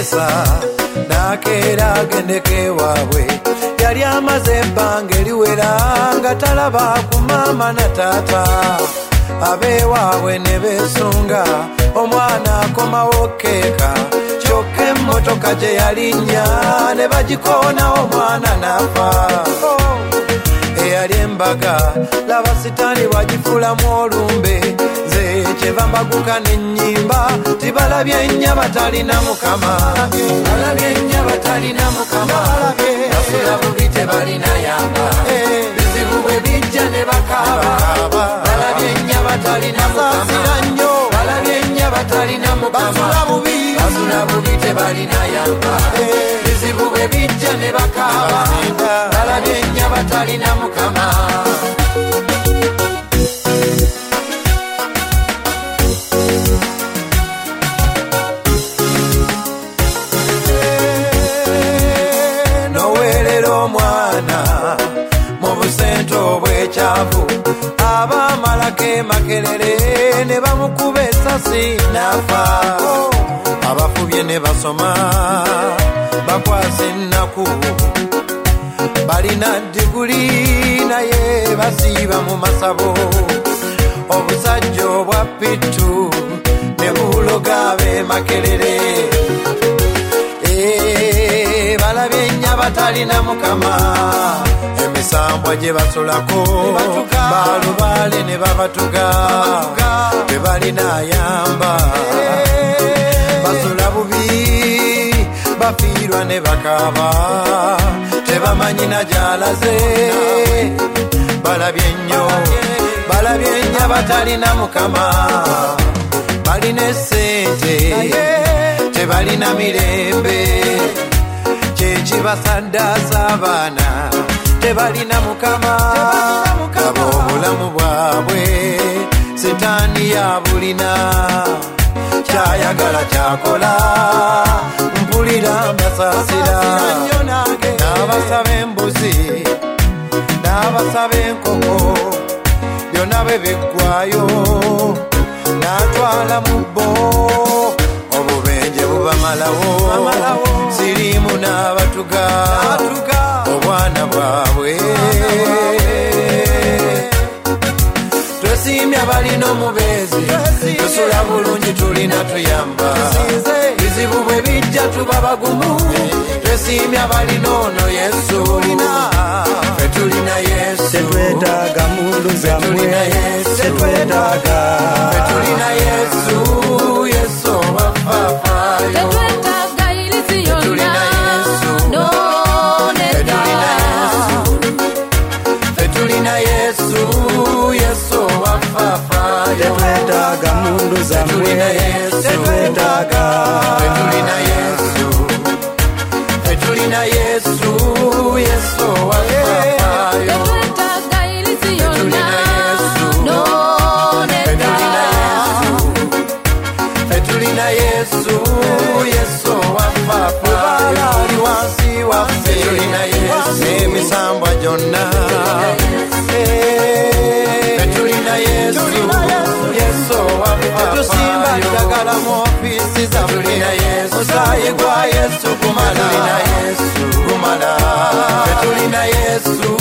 kkanisa nakeera agendeke waabwe yali amaze ebbanga eriwera nga talaba ku maama na taata abeewaabwe ne beesunga omwana akomawo keeka kyokka emmotoka gye yalinnya ne bagikoona omwana n'afa eyali embaga laba sitaani bwagifuulamu olumbe nze kyeva mbaguka n'ennyimba tibalabye nnyaba talina mukama balabye nnyaba talina mukama basula bubi tebalina yamba bizibu bwe bijja ne bakaaba balabye nnyaba talina mukama balabye nnyaba talina mukama basula bubi tebalina yamba bizibu bwe bijja ne bakaaba balabye nnyaba talina mukama omwana mu busente obwekyavu abaamalako emakerere ne bamukuba essasi n'afa abafubye ne basoma bakwasa ennaku balina diguli naye basiiba mu masabo obusajja obwa pittu ne buloga ab'emakerere balabye nnyaba talina mukama emisambwa gye basulako balubaale ne babatuga tebalina ayamba basula bubi bafiirwa ne bakaaba tebamanyi na gy'alaze balabye nnyo balabye nnyaba talina mukama balina essente tebalina mirembe kyekibasaddaza abaana tebalina mukama abo obulamu bwabwe sitaani yabulina kyayagala kyakola mpulira mbasaasira n'abasaba embuzi n'abasaba enkoko byonna bwe biggwayo n'atwala mu bbo obubenje bubamalawo sirimu n'abatuga obwana bwabwe twesiimya balina omubeezi tusula bulungi tulina tuyamba bizibu bwe bijja tuba bagumu twesiimya balina ono yesu fe tulina yesu tetwetaaga mundu zammwe tetwetaaga fe tulina yesu yesu owafaafayo tetwetaaga mundu zammwe tetwetaaga fetulina yesu fetulina yesu yesu wafaafayo fetulina yesu yesu wafaafayo ali wansi waffe fetulina yesu emisambwa gyonna fetulina yesu tusimba ddagala mu ofiisi zaffe musaayi gwa yesu gumala fetulina yesu